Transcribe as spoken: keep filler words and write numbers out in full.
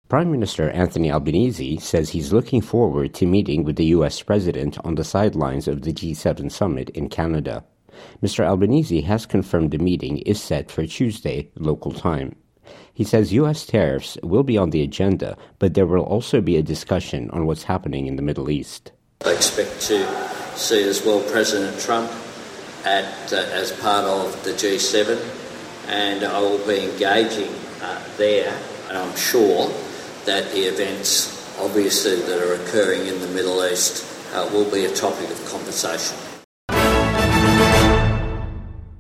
Prime Minister Anthony Albanese says he's looking forward to meeting with the U S president on the sidelines of the G seven summit in Canada. Mister Albanese has confirmed the meeting is set for Tuesday, local time. He says U S tariffs will be on the agenda, but there will also be a discussion on what's happening in the Middle East. I expect to see as well President Trump at uh, as part of the G seven, and I will be engaging uh, there, and I'm sure that the events, obviously, that are occurring in the Middle East uh, will be a topic of conversation.